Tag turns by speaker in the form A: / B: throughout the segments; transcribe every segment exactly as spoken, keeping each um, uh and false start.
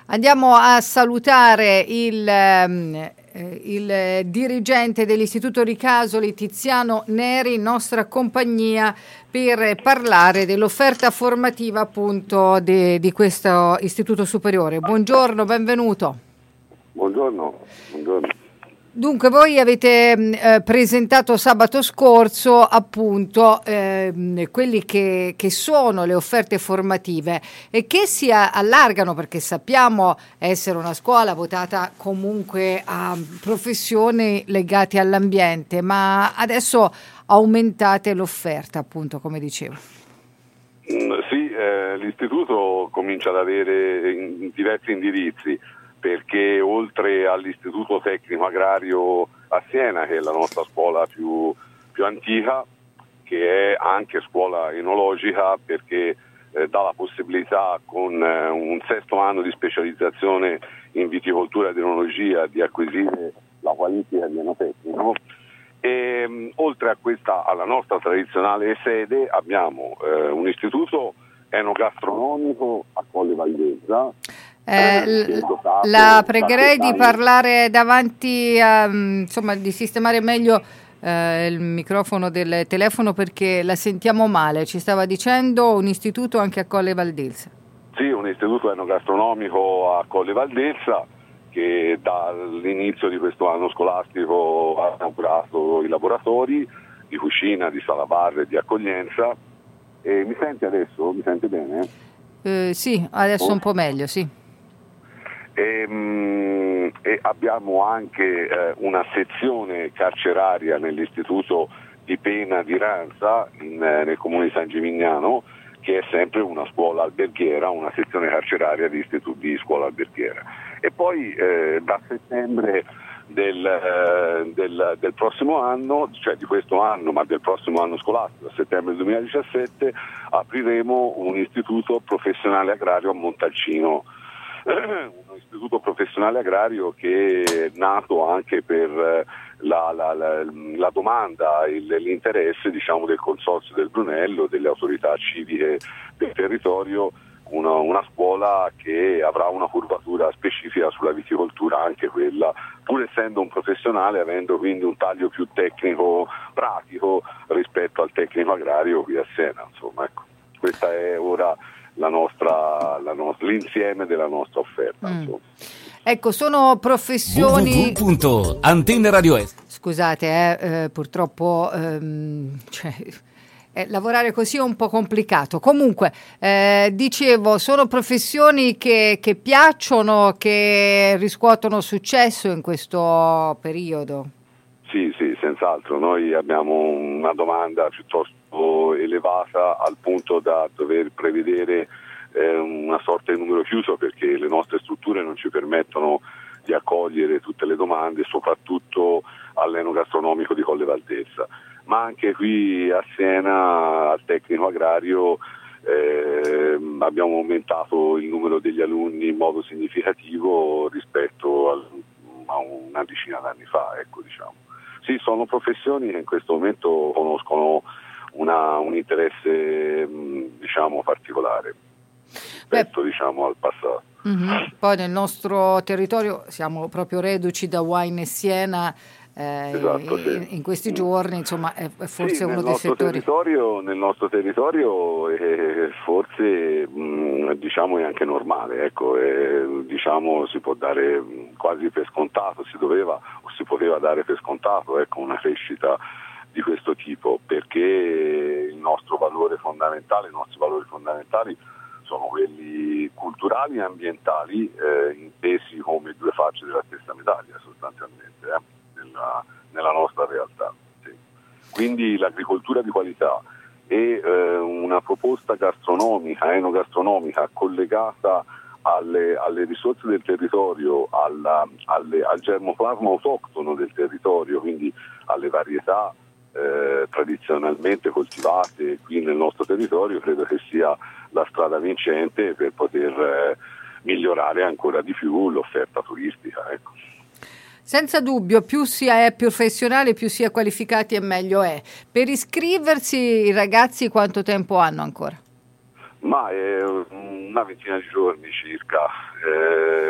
A: Andiamo a salutare il, eh, il dirigente dell'Istituto Ricasoli, Tiziano Neri, in nostra compagnia per parlare dell'offerta formativa appunto de, di questo istituto superiore. Buongiorno, benvenuto.
B: Buongiorno, buongiorno.
A: Dunque, voi avete eh, presentato sabato scorso appunto eh, quelli che, che sono le offerte formative e che si allargano, perché sappiamo essere una scuola votata comunque a professioni legate all'ambiente, ma adesso aumentate l'offerta, appunto, come dicevo.
B: Mm, sì, eh, l'istituto comincia ad avere in, diversi indirizzi, perché oltre all'Istituto Tecnico Agrario a Siena, che è la nostra scuola più, più antica, che è anche scuola enologica, perché eh, dà la possibilità con eh, un sesto anno di specializzazione in viticoltura ed enologia di acquisire la qualifica di enotecnico. E, mh, oltre a questa, alla nostra tradizionale sede, abbiamo eh, un istituto enogastronomico a Colle Valdezza.
A: Eh, la pregherei di parlare davanti a, insomma, di sistemare meglio eh, il microfono del telefono, perché la sentiamo male. Ci stava dicendo un istituto anche a Colle Valdezza.
B: Sì, un istituto enogastronomico a Colle Valdezza, che dall'inizio di questo anno scolastico ha inaugurato i laboratori di cucina, di sala bar e di accoglienza. E mi senti adesso? Mi senti bene?
A: Eh, sì, adesso oh. un po' meglio, sì.
B: E, mh, e abbiamo anche eh, una sezione carceraria nell'istituto di pena di Ranza, in, eh, nel comune di San Gimignano, che è sempre una scuola alberghiera, una sezione carceraria di istituto di scuola alberghiera. E poi eh, da settembre del, eh, del, del prossimo anno, cioè di questo anno, ma del prossimo anno scolastico, a settembre duemiladiciassette, apriremo un istituto professionale agrario a Montalcino. Un istituto professionale agrario che è nato anche per la, la, la, la domanda, il, l'interesse, diciamo, del Consorzio del Brunello, delle autorità civiche del territorio, una, una scuola che avrà una curvatura specifica sulla viticoltura, anche quella, pur essendo un professionale, avendo quindi un taglio più tecnico, pratico rispetto al tecnico agrario qui a Siena. Insomma, ecco, questa è ora la nostra, la nostra, l'insieme della nostra offerta. Mm.
A: Ecco, sono professioni.
C: w w w punto antenne radio est.
A: Scusate, eh, eh, purtroppo ehm, cioè, eh, lavorare così è un po' complicato. Comunque, eh, dicevo, sono professioni che, che piacciono, che riscuotono successo in questo periodo.
B: Sì, sì, senz'altro. Noi abbiamo una domanda piuttosto elevata al punto da dover prevedere eh, una sorta di numero chiuso, perché le nostre strutture non ci permettono di accogliere tutte le domande, soprattutto all'enogastronomico di Colle Valdezza. Ma anche qui a Siena, al tecnico agrario, eh, abbiamo aumentato il numero degli alunni in modo significativo rispetto al, a una decina d'anni fa, ecco, diciamo. Sì, sono professioni che in questo momento conoscono una, un interesse, diciamo, particolare rispetto, Beh, diciamo, al passato.
A: Mm-hmm. Poi nel nostro territorio siamo proprio reduci da Wine e Siena, eh,
B: esatto, sì.
A: in, in questi giorni, insomma, è, è forse
B: sì,
A: uno
B: nel
A: dei
B: nostro
A: settori.
B: Territorio, nel nostro territorio eh, forse mh, diciamo è anche normale, ecco, eh, diciamo si può dare mh, quasi per scontato, si doveva o si poteva dare per scontato, ecco, una crescita di questo tipo, perché il nostro valore fondamentale, i nostri valori fondamentali sono quelli culturali e ambientali, eh, intesi come due facce della stessa medaglia sostanzialmente, eh, nella, nella nostra realtà. Sì. Quindi l'agricoltura di qualità e eh, una proposta gastronomica, enogastronomica collegata alle, alle risorse del territorio, alla, alle, al germoplasma autoctono del territorio, quindi alle varietà Eh, tradizionalmente coltivate qui nel nostro territorio, credo che sia la strada vincente per poter eh, migliorare ancora di più l'offerta turistica, ecco.
A: Senza dubbio, più si è professionale, più si è qualificati e meglio è. Per iscriversi i ragazzi quanto tempo hanno ancora?
B: Ma è una ventina di giorni circa. Eh,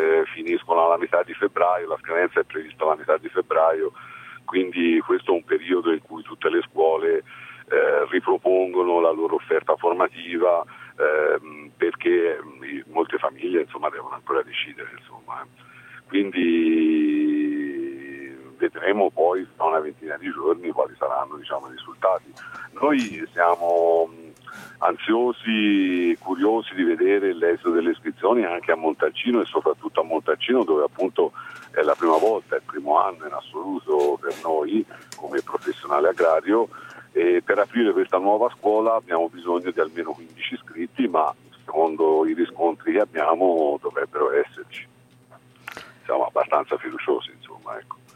B: alla metà di febbraio, la scadenza è prevista alla metà di febbraio, quindi questo è un periodo in cui tutte le scuole eh, ripropongono la loro offerta formativa, ehm, perché molte famiglie insomma devono ancora decidere, insomma. Quindi vedremo poi tra una ventina di giorni quali saranno, diciamo, i risultati. Noi siamo ansiosi, curiosi di vedere l'esito delle iscrizioni anche a Montalcino e soprattutto a Montalcino, dove appunto è la prima volta, è il primo anno in assoluto per noi come professionale agrario, e per aprire questa nuova scuola abbiamo bisogno di almeno quindici iscritti, ma secondo i riscontri che abbiamo dovrebbero esserci. Siamo abbastanza fiduciosi, insomma, ecco.